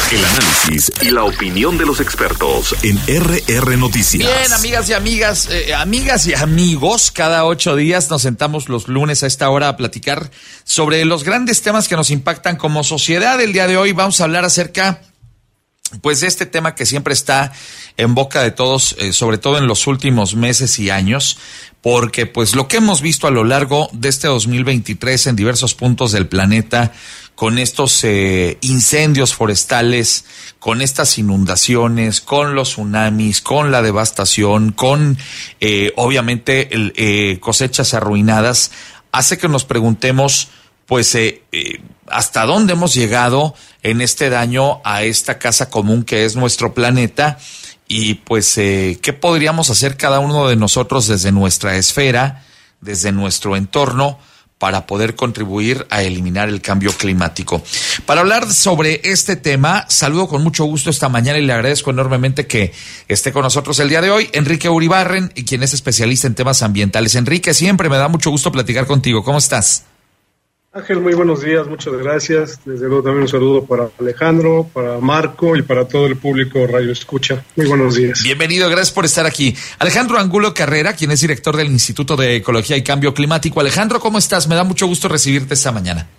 El análisis y la opinión de los expertos en RR Noticias. Bien, amigas y amigos, cada 8 días nos sentamos los lunes a esta hora a platicar sobre los grandes temas que nos impactan como sociedad. El día de hoy vamos a hablar acerca pues de este tema que siempre está en boca de todos, sobre todo en los últimos meses y años, porque pues lo que hemos visto a lo largo de este 2023 en diversos puntos del planeta, con estos incendios forestales, con estas inundaciones, con los tsunamis, con la devastación, con obviamente cosechas arruinadas, hace que nos preguntemos pues hasta dónde hemos llegado en este daño a esta casa común que es nuestro planeta, y pues qué podríamos hacer cada uno de nosotros desde nuestra esfera, desde nuestro entorno, para poder contribuir a eliminar el cambio climático. Para hablar sobre este tema, saludo con mucho gusto esta mañana y le agradezco enormemente que esté con nosotros el día de hoy, Enrique Uribarren, quien es especialista en temas ambientales. Enrique, siempre me da mucho gusto platicar contigo. ¿Cómo estás? Ángel, muy buenos días, muchas gracias. Desde luego también un saludo para Alejandro, para Marco y para todo el público Radio Escucha. Muy buenos días. Bienvenido, gracias por estar aquí. Alejandro Angulo Carrera, quien es director del Instituto de Ecología y Cambio Climático. Alejandro, ¿cómo estás? Me da mucho gusto recibirte esta mañana.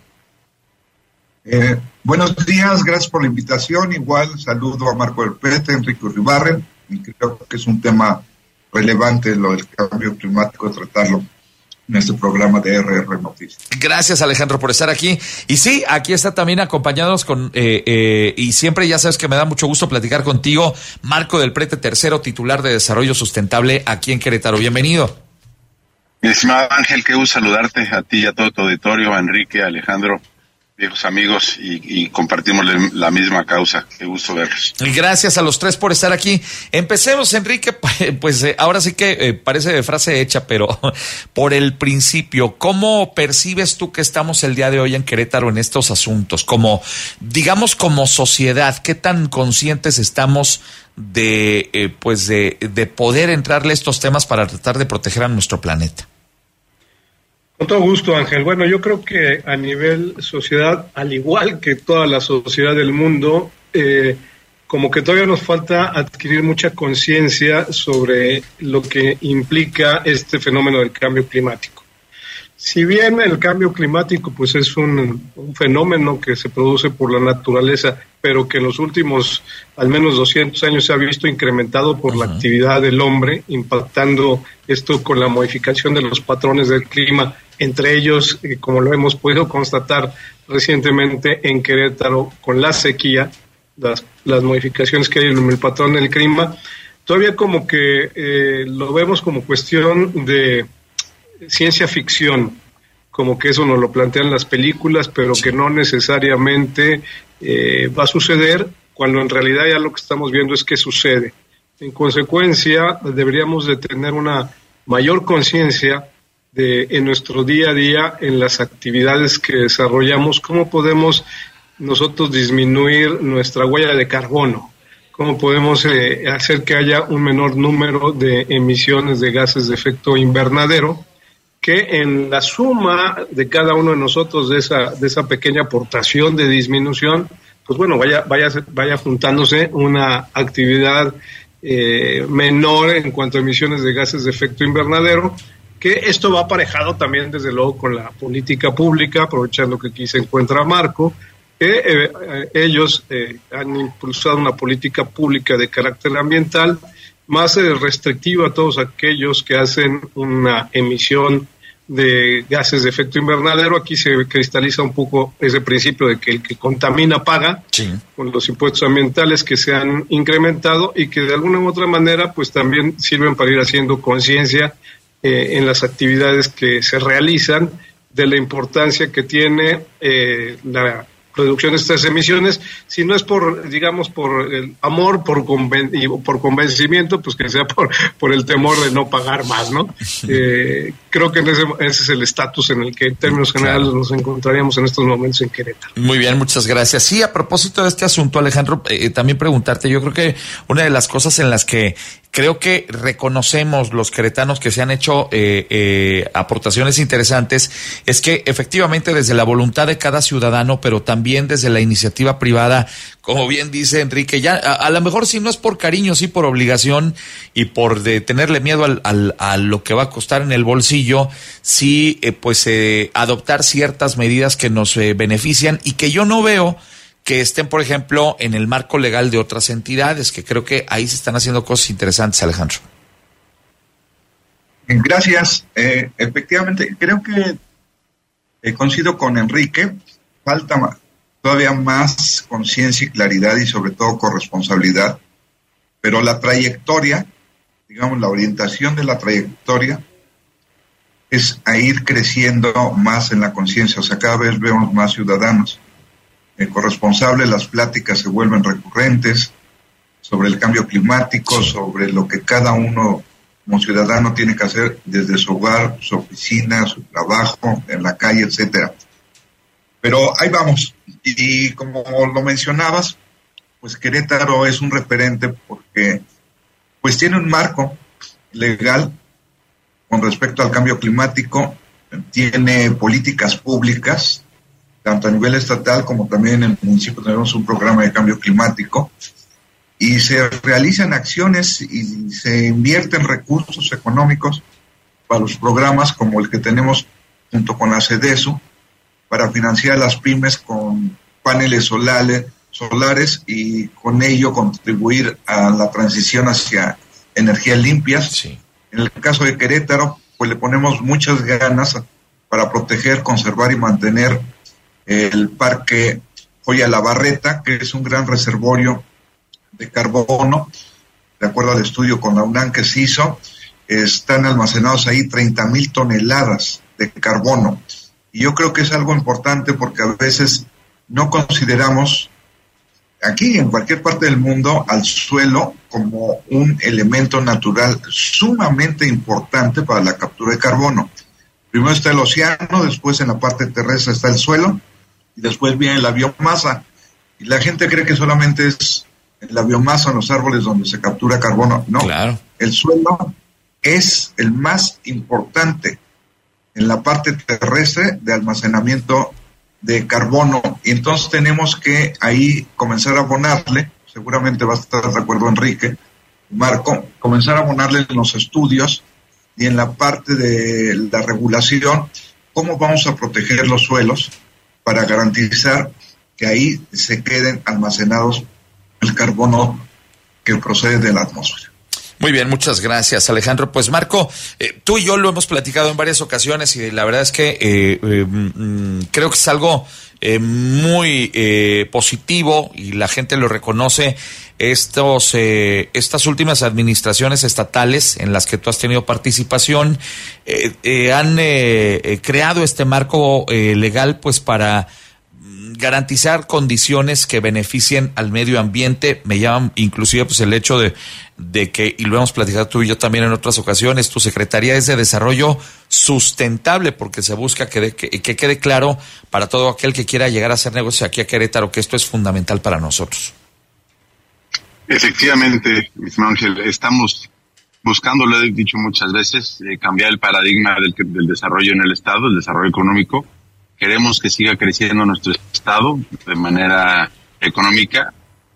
Buenos días, gracias por la invitación. Igual saludo a Marco del Prete, Enrique Uribarren, y creo que es un tema relevante lo del cambio climático, tratarlo en este programa de RR Noticias. Gracias, Alejandro, por estar aquí. Y sí, aquí está también acompañándonos con, y siempre ya sabes que me da mucho gusto platicar contigo, Marco del Prete, tercero titular de Desarrollo Sustentable aquí en Querétaro. Bienvenido. Mi estimado Ángel, qué gusto saludarte a ti y a todo tu auditorio, a Enrique, a Alejandro, viejos amigos, y compartimos la misma causa. Qué gusto verlos. Gracias a los tres por estar aquí. Empecemos, Enrique, pues ahora sí que parece de frase hecha, pero por el principio, ¿cómo percibes tú que estamos el día de hoy en Querétaro en estos asuntos? Como, digamos, como sociedad, ¿qué tan conscientes estamos de poder entrarle a estos temas para tratar de proteger a nuestro planeta? Con todo gusto, Ángel. Bueno, yo creo que a nivel sociedad, al igual que toda la sociedad del mundo, como que todavía nos falta adquirir mucha conciencia sobre lo que implica este fenómeno del cambio climático. Si bien el cambio climático pues es un fenómeno que se produce por la naturaleza, pero que en los últimos al menos 200 años se ha visto incrementado por la actividad del hombre, impactando esto con la modificación de los patrones del clima, entre ellos, como lo hemos podido constatar recientemente en Querétaro con la sequía, las modificaciones que hay en el patrón del clima, todavía como que lo vemos como cuestión de ciencia ficción, como que eso nos lo plantean las películas, pero que no necesariamente va a suceder, cuando en realidad ya lo que estamos viendo es que sucede. En consecuencia, deberíamos de tener una mayor conciencia en nuestro día a día, en las actividades que desarrollamos, cómo podemos nosotros disminuir nuestra huella de carbono, cómo podemos hacer que haya un menor número de emisiones de gases de efecto invernadero, que en la suma de cada uno de nosotros de esa pequeña aportación de disminución, pues bueno, vaya juntándose una actividad menor en cuanto a emisiones de gases de efecto invernadero, que esto va aparejado también desde luego con la política pública, aprovechando que aquí se encuentra Marco, que ellos han impulsado una política pública de carácter ambiental más restrictiva a todos aquellos que hacen una emisión de gases de efecto invernadero. Aquí se cristaliza un poco ese principio de que el que contamina paga, sí, con los impuestos ambientales que se han incrementado y que de alguna u otra manera pues también sirven para ir haciendo conciencia en las actividades que se realizan de la importancia que tiene la reducción de estas emisiones, si no es por, digamos, por el amor, por convencimiento, pues que sea por el temor de no pagar más, ¿no? Creo creo que ese es el estatus en el que en términos generales nos encontraríamos en estos momentos en Querétaro. Muy bien, muchas gracias. Sí, a propósito de este asunto, Alejandro, también preguntarte, yo creo que una de las cosas en las que creo que reconocemos los queretanos que se han hecho aportaciones interesantes es que efectivamente desde la voluntad de cada ciudadano, pero también desde la iniciativa privada, como bien dice Enrique, ya a lo mejor si no es por cariño, sí por obligación y por de tenerle miedo a lo que va a costar en el bolsillo, sí adoptar ciertas medidas que nos benefician y que yo no veo que estén, por ejemplo, en el marco legal de otras entidades, que creo que ahí se están haciendo cosas interesantes, Alejandro. Gracias. Efectivamente, creo que coincido con Enrique, falta todavía más conciencia y claridad y sobre todo corresponsabilidad, pero la trayectoria, digamos, la orientación de la trayectoria es a ir creciendo más en la conciencia, o sea, cada vez vemos más ciudadanos corresponsables, las pláticas se vuelven recurrentes sobre el cambio climático, sobre lo que cada uno como ciudadano tiene que hacer desde su hogar, su oficina, su trabajo, en la calle, etcétera. Pero ahí vamos, y como lo mencionabas, pues Querétaro es un referente porque pues tiene un marco legal con respecto al cambio climático, tiene políticas públicas, tanto a nivel estatal como también en el municipio tenemos un programa de cambio climático y se realizan acciones y se invierten recursos económicos para los programas como el que tenemos junto con la CEDESU para financiar a las pymes con paneles solares y con ello contribuir a la transición hacia energías limpias. Sí. En el caso de Querétaro, pues le ponemos muchas ganas para proteger, conservar y mantener el Parque Joya La Barreta, que es un gran reservorio de carbono. De acuerdo al estudio con la UNAM que se hizo, están almacenados ahí 30,000 toneladas de carbono. Y yo creo que es algo importante porque a veces no consideramos, aquí y en cualquier parte del mundo, al suelo como un elemento natural sumamente importante para la captura de carbono. Primero está el océano, después en la parte terrestre está el suelo, y después viene la biomasa. Y la gente cree que solamente es en la biomasa, en los árboles donde se captura carbono. No, claro. El suelo es el más importante en la parte terrestre de almacenamiento de carbono. Y entonces tenemos que ahí comenzar a abonarle, seguramente va a estar de acuerdo Enrique, Marco, comenzar a abonarle en los estudios y en la parte de la regulación, cómo vamos a proteger los suelos para garantizar que ahí se queden almacenados el carbono que procede de la atmósfera. Muy bien, muchas gracias, Alejandro. Pues Marco, tú y yo lo hemos platicado en varias ocasiones y la verdad es que creo que es algo muy positivo y la gente lo reconoce. Estas últimas administraciones estatales en las que tú has tenido participación han creado este marco legal pues para garantizar condiciones que beneficien al medio ambiente. Me llama inclusive pues el hecho de que, y lo hemos platicado tú y yo también en otras ocasiones, tu Secretaría es de Desarrollo Sustentable, porque se busca que quede claro para todo aquel que quiera llegar a hacer negocios aquí a Querétaro que esto es fundamental para nosotros. Efectivamente, mi estimado Ángel, estamos buscando, lo he dicho muchas veces, cambiar el paradigma del desarrollo en el Estado, el desarrollo económico. Queremos que siga creciendo nuestro Estado de manera económica,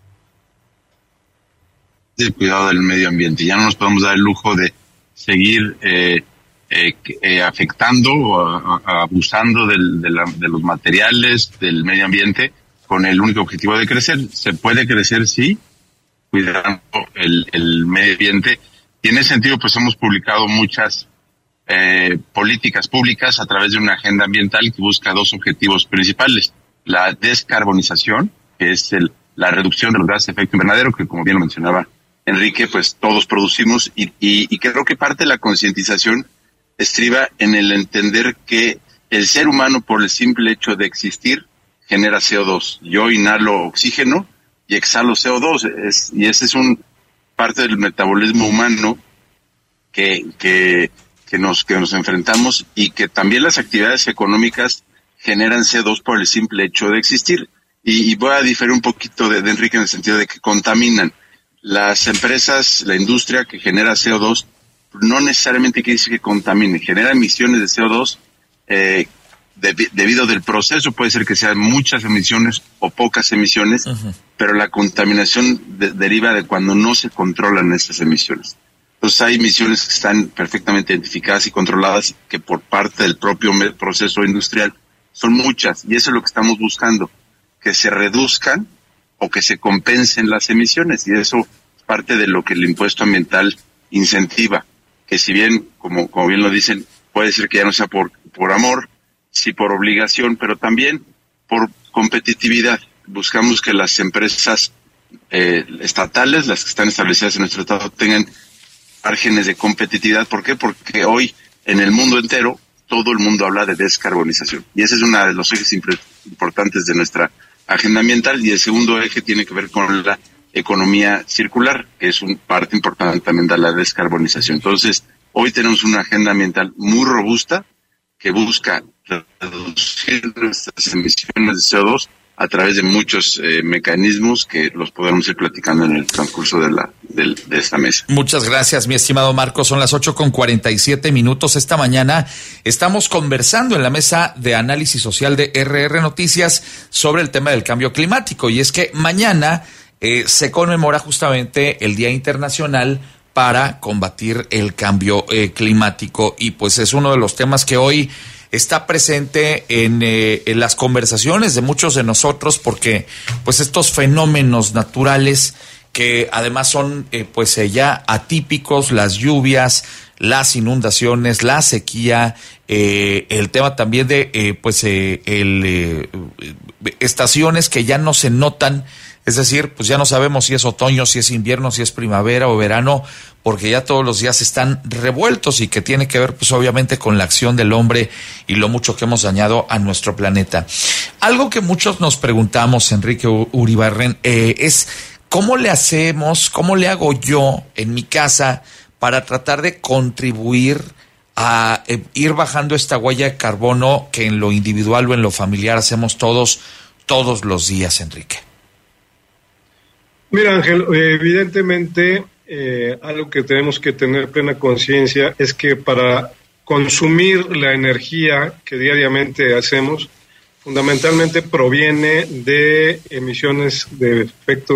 de cuidado del medio ambiente. Ya no nos podemos dar el lujo de seguir afectando o abusando de los materiales, del medio ambiente, con el único objetivo de crecer. Se puede crecer, sí, cuidando el medio ambiente. Y en ese sentido, pues hemos publicado muchas políticas públicas a través de una agenda ambiental que busca dos objetivos principales: la descarbonización, que es la reducción de los gases de efecto invernadero, que como bien lo mencionaba Enrique, pues todos producimos, y creo que parte de la concientización estriba en el entender que el ser humano, por el simple hecho de existir, genera CO2. Yo inhalo oxígeno y exhalo CO2, y ese es parte del metabolismo humano que que nos enfrentamos, y que también las actividades económicas generan CO2 por el simple hecho de existir. Y voy a diferir un poquito de Enrique en el sentido de que contaminan. Las empresas, la industria que genera CO2, no necesariamente quiere decir que contamine, genera emisiones de CO2 debido del proceso. Puede ser que sean muchas emisiones o pocas emisiones, pero la contaminación deriva de cuando no se controlan estas emisiones. Entonces hay emisiones que están perfectamente identificadas y controladas, que por parte del propio proceso industrial son muchas, y eso es lo que estamos buscando, que se reduzcan o que se compensen las emisiones, y eso es parte de lo que el impuesto ambiental incentiva, que si bien, como bien lo dicen, puede ser que ya no sea por amor, sí por obligación, pero también por competitividad. Buscamos que las empresas estatales, las que están establecidas en nuestro estado, tengan márgenes de competitividad. ¿Por qué? Porque hoy en el mundo entero todo el mundo habla de descarbonización, y ese es uno de los ejes importantes de nuestra agenda ambiental. Y el segundo eje tiene que ver con la economía circular, que es una parte importante también de la descarbonización. Entonces, hoy tenemos una agenda ambiental muy robusta que busca reducir nuestras emisiones de CO2 a través de muchos mecanismos que los podremos ir platicando en el transcurso de esta mesa. Muchas gracias, mi estimado Marco. Son las 8:47. Esta mañana estamos conversando en la mesa de análisis social de RR Noticias sobre el tema del cambio climático. Y es que mañana se conmemora justamente el Día Internacional para combatir el cambio climático. Y pues es uno de los temas que hoy está presente en las conversaciones de muchos de nosotros, porque pues estos fenómenos naturales que además son ya atípicos, las lluvias, las inundaciones, la sequía, el tema también de estaciones que ya no se notan. Es decir, pues ya no sabemos si es otoño, si es invierno, si es primavera o verano, porque ya todos los días están revueltos, y que tiene que ver pues obviamente con la acción del hombre y lo mucho que hemos dañado a nuestro planeta. Algo que muchos nos preguntamos, Enrique Uribarren, es ¿cómo le hacemos, cómo le hago yo en mi casa para tratar de contribuir a ir bajando esta huella de carbono que en lo individual o en lo familiar hacemos todos los días, Enrique? Mira, Ángel, evidentemente algo que tenemos que tener plena conciencia es que para consumir la energía que diariamente hacemos, fundamentalmente proviene de emisiones de efecto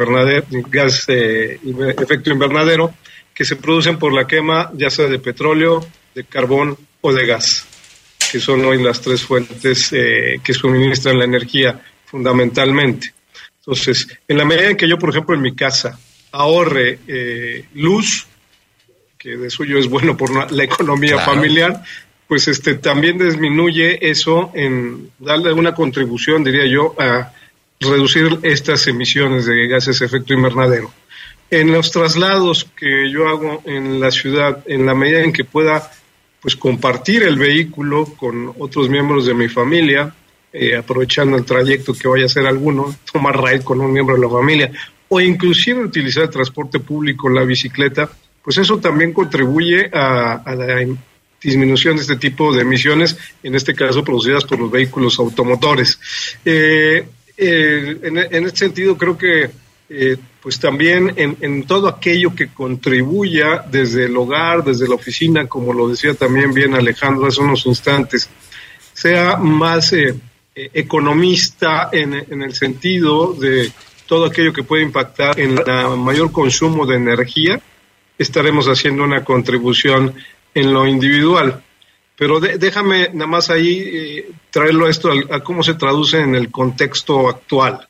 efecto invernadero que se producen por la quema ya sea de petróleo, de carbón o de gas, que son hoy las tres fuentes que suministran la energía fundamentalmente. Entonces, en la medida en que yo, por ejemplo, en mi casa ahorre luz, que de suyo es bueno por la economía familiar, pues también disminuye eso en darle una contribución, diría yo, a reducir estas emisiones de gases de efecto invernadero. En los traslados que yo hago en la ciudad, en la medida en que pueda pues compartir el vehículo con otros miembros de mi familia, aprovechando el trayecto que vaya a hacer alguno, tomar ride con un miembro de la familia, o inclusive utilizar el transporte público, la bicicleta, pues eso también contribuye a la disminución de este tipo de emisiones, en este caso producidas por los vehículos automotores. En este sentido, creo que pues también en todo aquello que contribuya desde el hogar, desde la oficina, como lo decía también bien Alejandro hace unos instantes, sea más economista en el sentido de todo aquello que puede impactar en el mayor consumo de energía, estaremos haciendo una contribución en lo individual. Pero déjame nada más ahí traerlo esto a cómo se traduce en el contexto actual.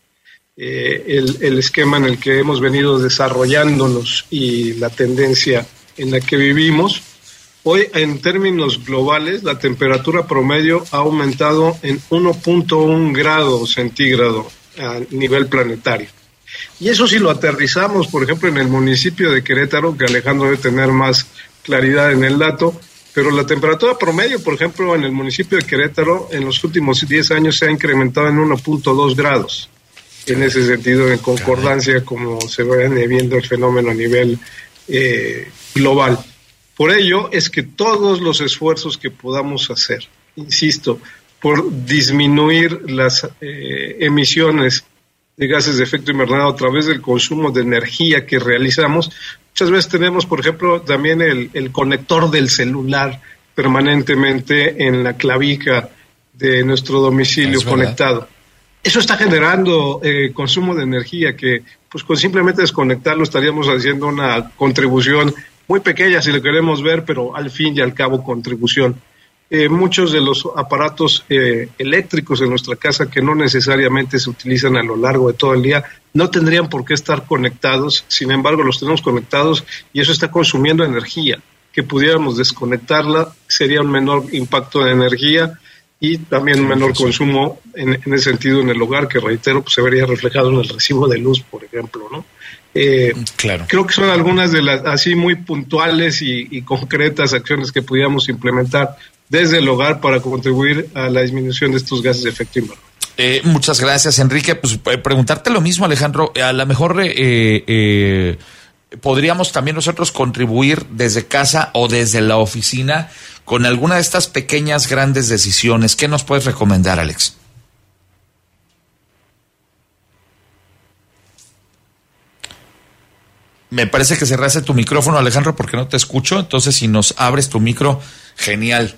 El esquema en el que hemos venido desarrollándonos y la tendencia en la que vivimos. Hoy, en términos globales, la temperatura promedio ha aumentado en 1.1 grados centígrados a nivel planetario. Y eso si lo aterrizamos, por ejemplo, en el municipio de Querétaro, que Alejandro debe tener más claridad en el dato, pero la temperatura promedio, por ejemplo, en el municipio de Querétaro, en los últimos 10 años se ha incrementado en 1.2 grados. En ese sentido, en concordancia, como se va viendo el fenómeno a nivel global. Por ello es que todos los esfuerzos que podamos hacer, insisto, por disminuir las emisiones de gases de efecto invernadero a través del consumo de energía que realizamos. Muchas veces tenemos, por ejemplo, también el conector del celular permanentemente en la clavija de nuestro domicilio conectado. Eso está generando consumo de energía que, pues, con simplemente desconectarlo estaríamos haciendo una contribución muy pequeña, si lo queremos ver, pero al fin y al cabo contribución. Muchos de los aparatos eléctricos en nuestra casa que no necesariamente se utilizan a lo largo de todo el día no tendrían por qué estar conectados, sin embargo los tenemos conectados y eso está consumiendo energía. Que pudiéramos desconectarla sería un menor impacto de energía y también un menor consumo en ese sentido en el hogar, que reitero, pues se vería reflejado en el recibo de luz, por ejemplo, ¿no? Claro. Creo que son algunas de las así muy puntuales y concretas acciones que pudiéramos implementar desde el hogar para contribuir a la disminución de estos gases de efecto invernadero. Muchas gracias, Enrique. Pues preguntarte lo mismo, Alejandro. A lo mejor podríamos también nosotros contribuir desde casa o desde la oficina con alguna de estas pequeñas, grandes decisiones. ¿Qué nos puedes recomendar, Alex? Me parece que cerraste tu micrófono, Alejandro, porque no te escucho. Entonces, si nos abres tu micro, genial,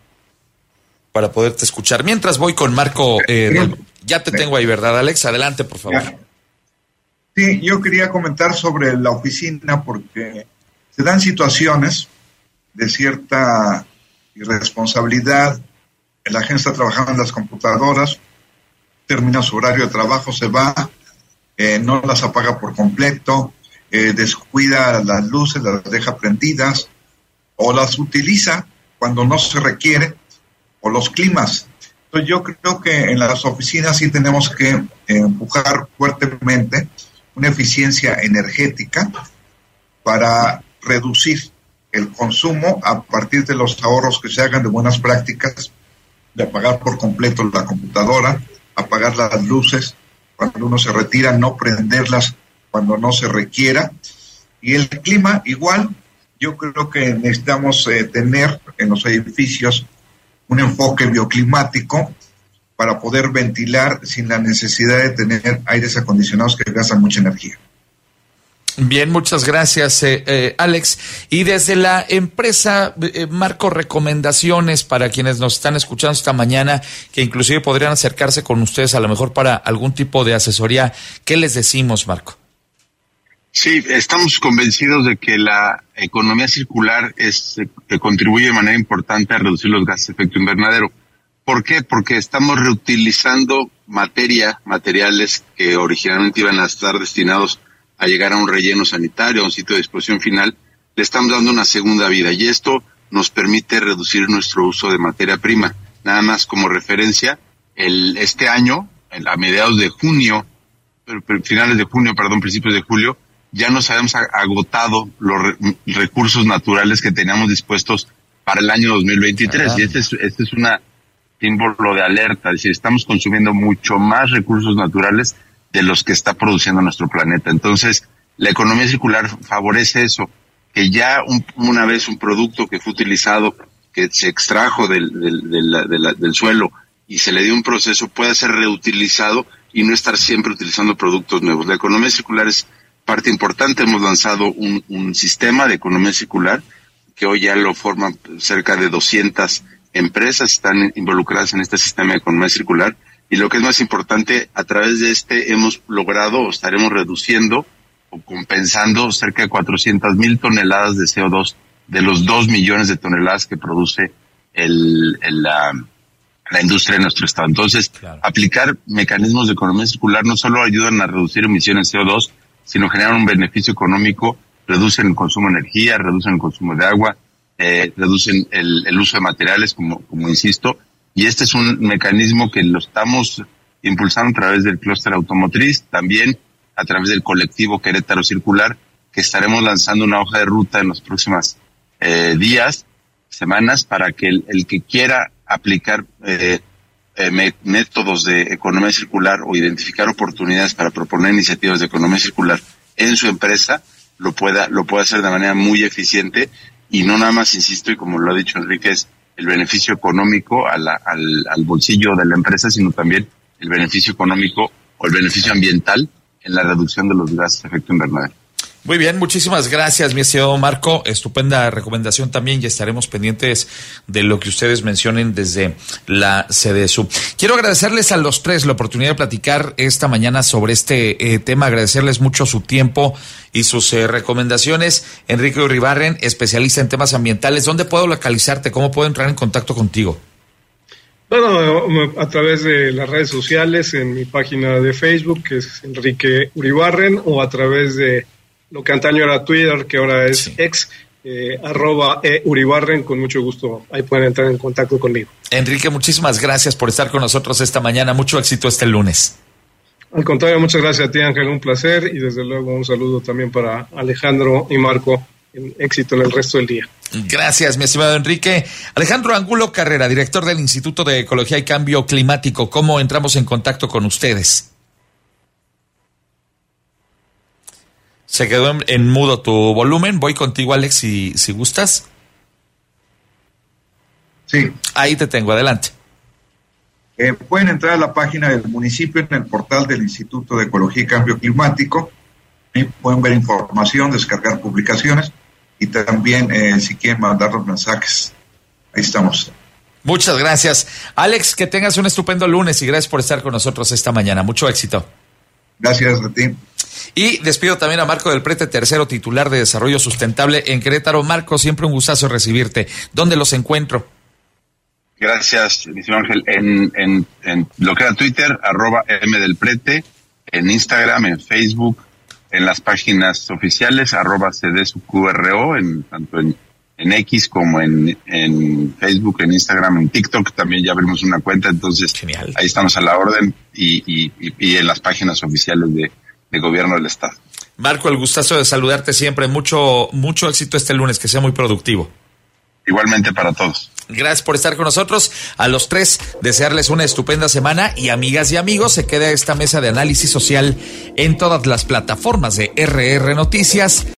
para poderte escuchar. Mientras voy con Marco, ya te tengo ahí, ¿verdad, Alex? Adelante, por favor. Sí, yo quería comentar sobre la oficina porque se dan situaciones de cierta irresponsabilidad. La gente está trabajando en las computadoras, termina su horario de trabajo, se va, no las apaga por completo, descuida las luces, las deja prendidas o las utiliza cuando no se requiere, o los climas. Entonces yo creo que en las oficinas sí tenemos que empujar fuertemente una eficiencia energética para reducir el consumo a partir de los ahorros que se hagan de buenas prácticas, de apagar por completo la computadora, apagar las luces cuando uno se retira, no prenderlas cuando no se requiera. Y el clima igual, yo creo que necesitamos tener en los edificios un enfoque bioclimático para poder ventilar sin la necesidad de tener aires acondicionados que gastan mucha energía. Bien, muchas gracias, Alex. Y desde la empresa, Marco, recomendaciones para quienes nos están escuchando esta mañana, que inclusive podrían acercarse con ustedes a lo mejor para algún tipo de asesoría. ¿Qué les decimos, Marco? Sí, estamos convencidos de que la economía circular contribuye de manera importante a reducir los gases de efecto invernadero. ¿Por qué? Porque estamos reutilizando materiales que originalmente iban a estar destinados a llegar a un relleno sanitario, a un sitio de disposición final. Le estamos dando una segunda vida y esto nos permite reducir nuestro uso de materia prima. Nada más como referencia, este año, a mediados de junio, principios de julio, ya nos habíamos agotado los recursos naturales que teníamos dispuestos para el año 2023. Y este es un símbolo de alerta, es decir, estamos consumiendo mucho más recursos naturales de los que está produciendo nuestro planeta. Entonces, la economía circular favorece eso, que ya una vez un producto que fue utilizado, que se extrajo del suelo y se le dio un proceso, pueda ser reutilizado y no estar siempre utilizando productos nuevos. La economía circular es parte importante. Hemos lanzado un sistema de economía circular que hoy ya lo forman cerca de 200 empresas, están involucradas en este sistema de economía circular. Y lo que es más importante, a través de hemos logrado o estaremos reduciendo o compensando cerca de 400,000 toneladas de CO2 de los 2 millones de toneladas que produce la industria de nuestro estado. Entonces, aplicar mecanismos de economía circular no solo ayudan a reducir emisiones de CO2, sino generan un beneficio económico, reducen el consumo de energía, reducen el consumo de agua, reducen el uso de materiales, como insisto. Y este es un mecanismo que lo estamos impulsando a través del clúster automotriz, también a través del colectivo Querétaro Circular, que estaremos lanzando una hoja de ruta en los próximos días, semanas, para que el que quiera aplicar métodos de economía circular o identificar oportunidades para proponer iniciativas de economía circular en su empresa, lo pueda hacer de manera muy eficiente y no nada más, insisto, y como lo ha dicho Enrique, es el beneficio económico al bolsillo de la empresa, sino también el beneficio económico o el beneficio ambiental en la reducción de los gases de efecto invernadero. Muy bien, muchísimas gracias, mi estimado Marco. Estupenda recomendación también y estaremos pendientes de lo que ustedes mencionen desde la CDSU. Quiero agradecerles a los tres la oportunidad de platicar esta mañana sobre este tema, agradecerles mucho su tiempo y sus recomendaciones. Enrique Uribarren, especialista en temas ambientales, ¿dónde puedo localizarte? ¿Cómo puedo entrar en contacto contigo? Bueno, a través de las redes sociales, en mi página de Facebook, que es Enrique Uribarren, o a través de lo que antaño era Twitter, que ahora es X, @Uribarren, con mucho gusto. Ahí pueden entrar en contacto conmigo. Enrique, muchísimas gracias por estar con nosotros esta mañana. Mucho éxito este lunes. Al contrario, muchas gracias a ti, Ángel, un placer, y desde luego un saludo también para Alejandro y Marco. Éxito en el resto del día. Gracias, mi estimado Enrique. Alejandro Angulo Carrera, director del Instituto de Ecología y Cambio Climático. ¿Cómo entramos en contacto con ustedes? Se quedó en mudo tu volumen. Voy contigo, Alex, si gustas. Sí. Ahí te tengo, adelante. Pueden entrar a la página del municipio en el portal del Instituto de Ecología y Cambio Climático. Y pueden ver información, descargar publicaciones y también si quieren mandar los mensajes. Ahí estamos. Muchas gracias. Alex, que tengas un estupendo lunes y gracias por estar con nosotros esta mañana. Mucho éxito. Gracias a ti. Y despido también a Marco del Prete, tercero titular de Desarrollo Sustentable en Querétaro. Marco, siempre un gustazo recibirte. ¿Dónde los encuentro? Gracias, Ángel. En lo que era Twitter, @mdelprete, en Instagram, en Facebook, en las páginas oficiales, @CDSUQRO, tanto en X como en Facebook, en Instagram, en TikTok también ya abrimos una cuenta, entonces genial. Ahí estamos a la orden y en las páginas oficiales de Gobierno del Estado. Marco, el gustazo de saludarte siempre. Mucho éxito este lunes, que sea muy productivo. Igualmente para todos. Gracias por estar con nosotros. A los tres, desearles una estupenda semana y amigas y amigos, se queda esta mesa de análisis social en todas las plataformas de RR Noticias.